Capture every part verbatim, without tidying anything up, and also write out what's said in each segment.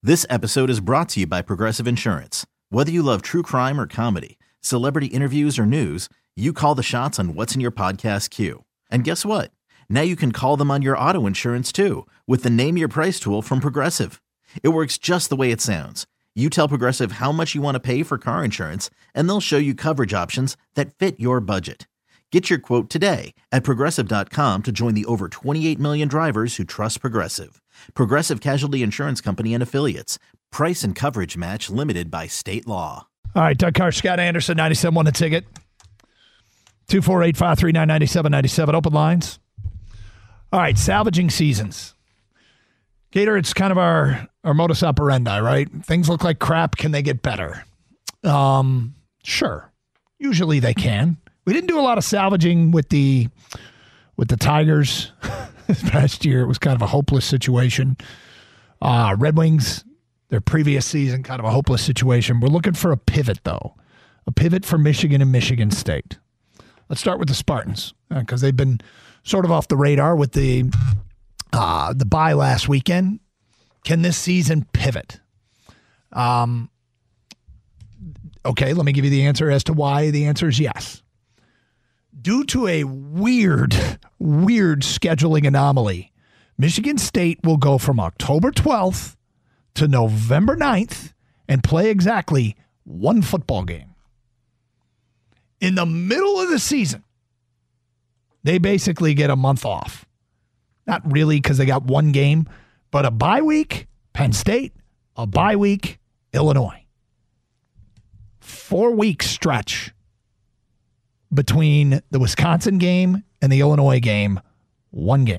This episode is brought to you by Progressive Insurance. Whether you love true crime or comedy, celebrity interviews or news, you call the shots on what's in your podcast queue. And guess what? Now you can call them on your auto insurance too with the Name Your Price tool from Progressive. It works just the way it sounds. You tell Progressive how much you want to pay for car insurance, and they'll show you coverage options that fit your budget. Get your quote today at Progressive dot com to join the over twenty-eight million drivers who trust Progressive. Progressive Casualty Insurance Company and Affiliates. Price and coverage match limited by state law. All right, Doug Carr, Scott Anderson, ninety-seven point one The Ticket. two four eight, five three nine, nine seven nine seven. Open lines. All right, salvaging seasons. Gator, it's kind of our, our modus operandi, right? Things look like crap. Can they get better? Um, sure. Usually they can. We didn't do a lot of salvaging with the with the Tigers this past year. It was kind of a hopeless situation. Uh, Red Wings, their previous season, kind of a hopeless situation. We're looking for a pivot, though. A pivot for Michigan and Michigan State. Let's start with the Spartans, because uh, they've been sort of off the radar with the uh, the bye last weekend. Can this season pivot? Um. Okay, let me give you the answer as to why. The answer is yes. Due to a weird, weird scheduling anomaly, Michigan State will go from October twelfth to November ninth and play exactly one football game. In the middle of the season, they basically get a month off. Not really, because they got one game, but a bye week, Penn State, a bye week, Illinois. Four-week stretch between the Wisconsin game and the Illinois game, one game.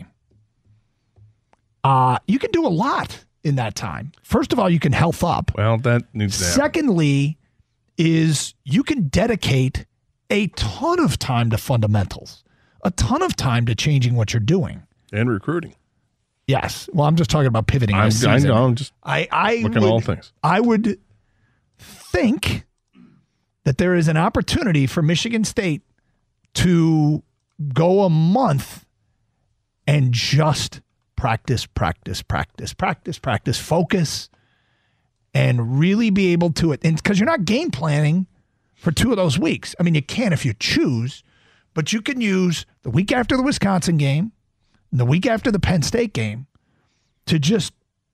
Uh, you can do a lot in that time. First of all, you can health up. Well, that needs to happen. Secondly, is you can dedicate a ton of time to fundamentals, a ton of time to changing what you're doing. And recruiting. Yes. Well, I'm just talking about pivoting I'm, this I season. know. I'm just I, I looking would, at all things. I would think that there is an opportunity for Michigan State to go a month and just practice, practice, practice, practice, practice, focus, and really be able to it. And because you're not game planning for two of those weeks. I mean, you can if you choose, but you can use the week after the Wisconsin game and the week after the Penn State game to just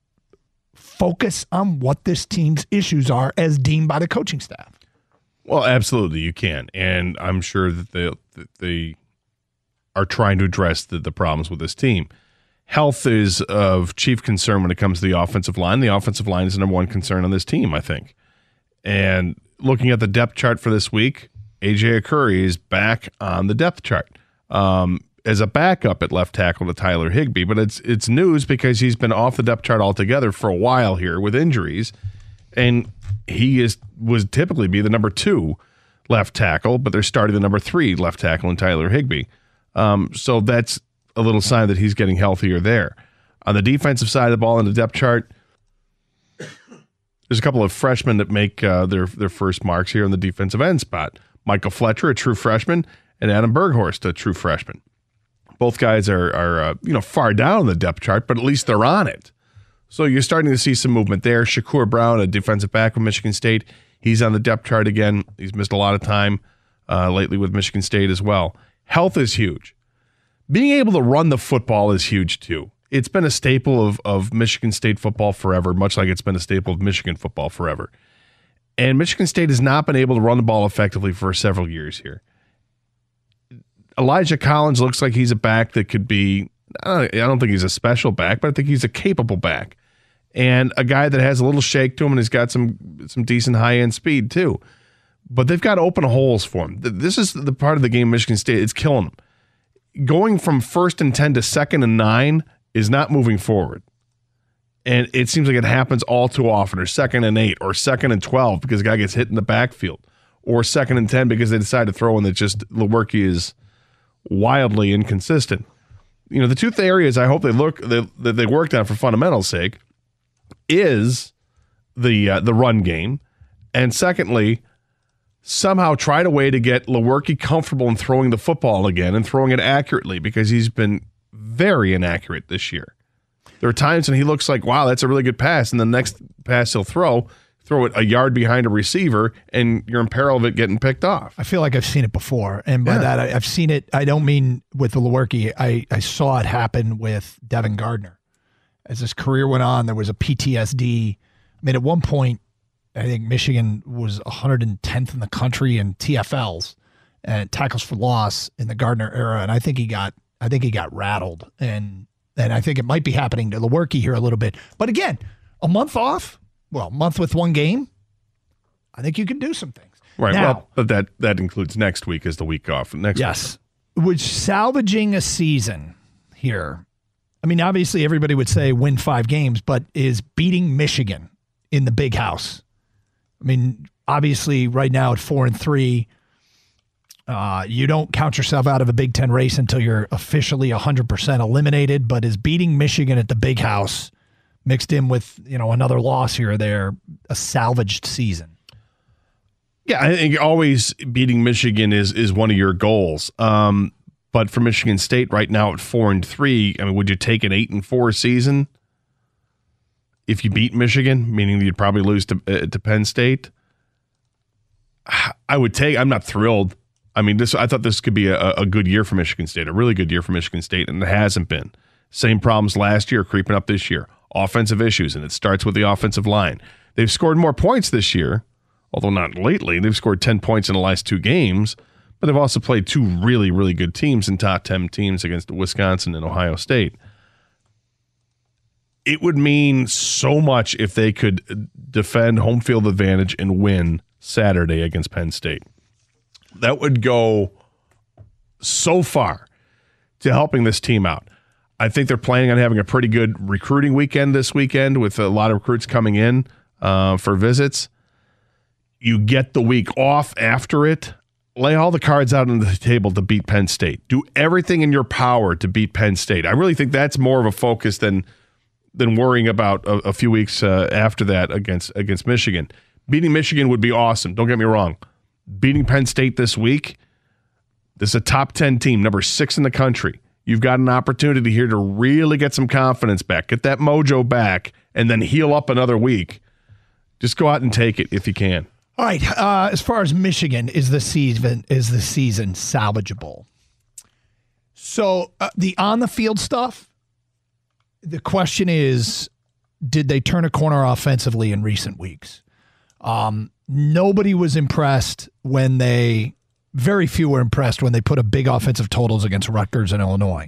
focus on what this team's issues are as deemed by the coaching staff. Well, absolutely, you can. And I'm sure that they, that they are trying to address the, the problems with this team. Health is of chief concern when it comes to the offensive line. The offensive line is the number one concern on this team, I think. And looking at the depth chart for this week, A J Akuri is back on the depth chart um, as a backup at left tackle to Tyler Higbee. But it's it's news because he's been off the depth chart altogether for a while here with injuries. And he is was typically be the number two left tackle, but they're starting the number three left tackle in Tyler Higbee. Um, so that's a little sign that he's getting healthier there. On the defensive side of the ball in the depth chart, there's a couple of freshmen that make uh, their their first marks here in the defensive end spot. Michael Fletcher, a true freshman, and Adam Berghorst, a true freshman. Both guys are are uh, you know far down the depth chart, but at least they're on it. So you're starting to see some movement there. Shakur Brown, a defensive back with Michigan State, he's on the depth chart again. He's missed a lot of time uh, lately with Michigan State as well. Health is huge. Being able to run the football is huge too. It's been a staple of, of Michigan State football forever, much like it's been a staple of Michigan football forever. And Michigan State has not been able to run the ball effectively for several years here. Elijah Collins looks like he's a back that could be, I don't think he's a special back, but I think he's a capable back. And a guy that has a little shake to him and has got some some decent high-end speed too. But they've got open holes for him. This is the part of the game Michigan State, it's killing them. Going from first and ten to second and nine is not moving forward. And it seems like it happens all too often, or second and eight, or second and twelve because a guy gets hit in the backfield, or second and ten because they decide to throw in that just Lewerke is wildly inconsistent. You know, the two areas I hope they look that they, they worked on for fundamental's sake is the uh, the run game, and secondly, somehow tried a way to get Lewerke comfortable in throwing the football again and throwing it accurately because he's been very inaccurate this year. There are times when he looks like, wow, that's a really good pass, and the next pass he'll throw, throw it a yard behind a receiver, and you're in peril of it getting picked off. I feel like I've seen it before, and by yeah. that I, I've seen it. I don't mean with the Lewerke. I I saw it happen with Devin Gardner. As his career went on, there was a P T S D. I mean, at one point, I think Michigan was one hundred tenth in the country in T F Ls and tackles for loss in the Gardner era, and I think he got I think he got rattled, and and I think it might be happening to Lewerke here a little bit. But again, a month off, well, a month with one game, I think you can do some things. Right. Now, well, but that that includes next week as the week off. Next yes, week. Which salvaging a season here. I mean, obviously everybody would say win five games, but is beating Michigan in the big house. I mean, obviously right now at four and three, uh, you don't count yourself out of a Big Ten race until you're officially one hundred percent eliminated, but is beating Michigan at the big house mixed in with, you know, another loss here or there, a salvaged season? Yeah, I think always beating Michigan is is one of your goals. Um, but for Michigan State right now at four and three, I mean, would you take an eight and four season if you beat Michigan, meaning you'd probably lose to uh, to Penn State? I would take. I'm not thrilled. I mean, this. I thought this could be a, a good year for Michigan State, a really good year for Michigan State, and it hasn't been. Same problems last year, creeping up this year. Offensive issues, and it starts with the offensive line. They've scored more points this year, although not lately. They've scored ten points in the last two games, but they've also played two really, really good teams and top ten teams against Wisconsin and Ohio State. It would mean so much if they could defend home field advantage and win Saturday against Penn State. That would go so far to helping this team out. I think they're planning on having a pretty good recruiting weekend this weekend with a lot of recruits coming in uh, for visits. You get the week off after it. Lay all the cards out on the table to beat Penn State. Do everything in your power to beat Penn State. I really think that's more of a focus than than worrying about a, a few weeks uh, after that against against Michigan. Beating Michigan would be awesome. Don't get me wrong. Beating Penn State this week, this is a top ten team, number six in the country. You've got an opportunity here to really get some confidence back, get that mojo back, and then heal up another week. Just go out and take it if you can. All right. Uh, as far as Michigan, is the season is the season salvageable? So uh, the on the field stuff. The question is, did they turn a corner offensively in recent weeks? Um, nobody was impressed when they. Very few were impressed when they put up big offensive totals against Rutgers and Illinois.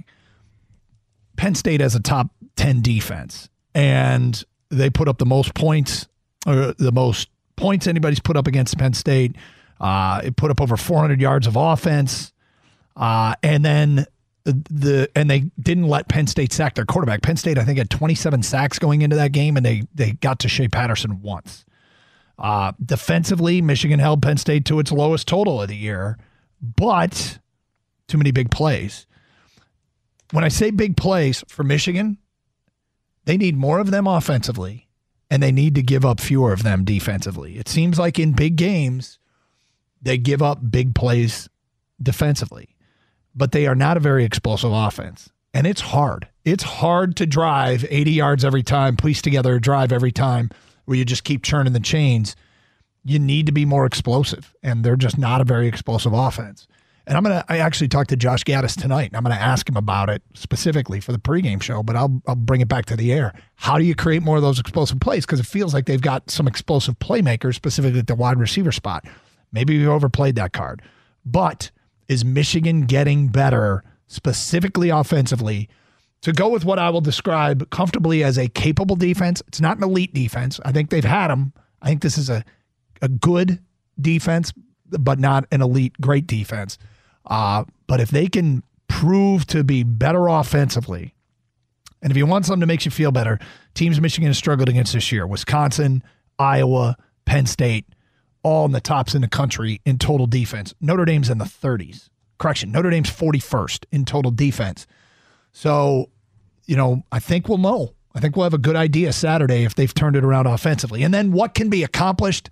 Penn State has a top ten defense, and they put up the most points, or the most points anybody's put up against Penn State. Uh, it put up over four hundred yards of offense, uh, and then the and they didn't let Penn State sack their quarterback. Penn State, I think, had twenty-seven sacks going into that game, and they they got to Shea Patterson once. Uh, defensively, Michigan held Penn State to its lowest total of the year, but too many big plays. When I say big plays for Michigan, they need more of them offensively, and they need to give up fewer of them defensively. It seems like in big games, they give up big plays defensively, but they are not a very explosive offense, and it's hard. It's hard to drive eighty yards every time, piece together a drive every time, where you just keep churning the chains. You need to be more explosive, and they're just not a very explosive offense. And I'm going to, I actually talked to Josh Gaddis tonight, and I'm going to ask him about it specifically for the pregame show, but I'll I'll bring it back to the air. How do you create more of those explosive plays? Because it feels like they've got some explosive playmakers, specifically at the wide receiver spot. Maybe we overplayed that card. But is Michigan getting better, specifically offensively, to go with what I will describe comfortably as a capable defense? It's not an elite defense. I think they've had them. I think this is a, a good defense, but not an elite great defense. Uh, but if they can prove to be better offensively, and if you want something that makes you feel better, teams Michigan has struggled against this year, Wisconsin, Iowa, Penn State, all in the tops in the country in total defense. Notre Dame's in the thirties. Correction, Notre Dame's forty-first in total defense. So, you know, I think we'll know. I think we'll have a good idea Saturday if they've turned it around offensively. And then what can be accomplished?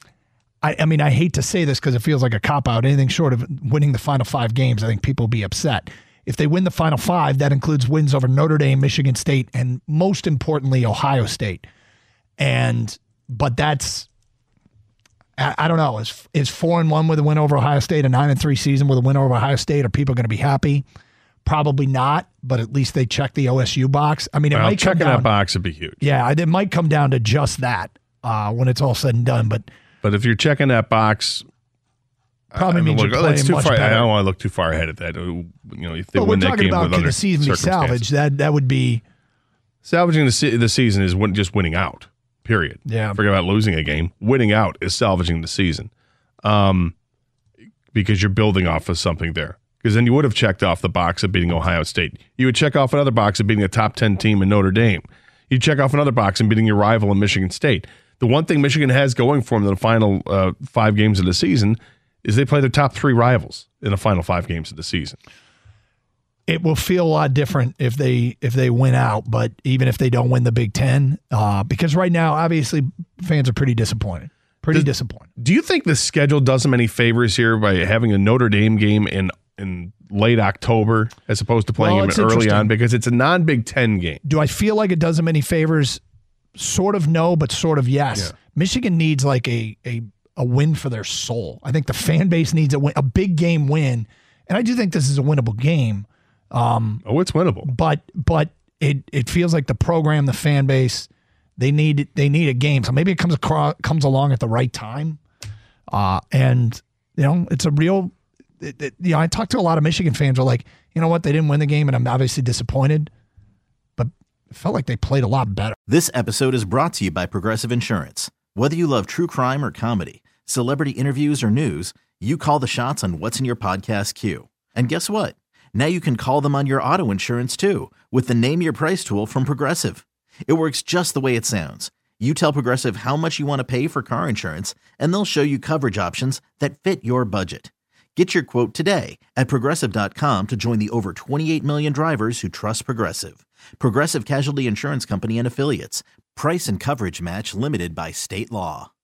I, I mean, I hate to say this because it feels like a cop-out. Anything short of winning the final five games, I think people will be upset. If they win the Final Five, that includes wins over Notre Dame, Michigan State, and most importantly, Ohio State. And but that's I, I don't know. Is is four and one with a win over Ohio State, a nine and three season with a win over Ohio State? Are people going to be happy? Probably not. But at least they check the O S U box. I mean, it well, might come checking down, that box would be huge. Yeah, it might come down to just that uh, when it's all said and done. But but if you're checking that box. Probably I mean, means look, you're playing that's too much far. better. I don't want to look too far ahead of that. You know, if they but win we're that talking game about with can other the season be circumstances. salvaged? That that would be salvaging the se- the season is win- just winning out. Period. Yeah. Forget about losing a game. Winning out is salvaging the season, um, because you're building off of something there. Because then you would have checked off the box of beating Ohio State. You would check off another box of beating a top ten team in Notre Dame. You check off another box and beating your rival in Michigan State. The one thing Michigan has going for them in the final uh, five games of the season is they play their top three rivals in the final five games of the season. It will feel a lot different if they if they win out, but even if they don't win the Big Ten, uh, because right now, obviously, fans are pretty disappointed. Pretty Does, disappointed. Do you think the schedule does them any favors here by having a Notre Dame game in in late October as opposed to playing Well, them early on? Because it's a non-Big Ten game. Do I feel like it does them any favors? Sort of no, but sort of yes. Yeah. Michigan needs like a a a win for their soul. I think the fan base needs a win, a big game win, and I do think this is a winnable game. Um, oh, it's winnable. But but it it feels like the program, the fan base, they need they need a game. So maybe it comes across comes along at the right time. Uh, and you know, it's a real. It, it, you know, I talked to a lot of Michigan fans who are like, you know what, they didn't win the game, and I'm obviously disappointed. But it felt like they played a lot better. This episode is brought to you by Progressive Insurance. Whether you love true crime or comedy, celebrity interviews or news, you call the shots on what's in your podcast queue. And guess what? Now you can call them on your auto insurance too with the Name Your Price tool from Progressive. It works just the way it sounds. You tell Progressive how much you want to pay for car insurance, and they'll show you coverage options that fit your budget. Get your quote today at Progressive dot com to join the over twenty-eight million drivers who trust Progressive. Progressive Casualty Insurance Company and Affiliates. Price and coverage match limited by state law.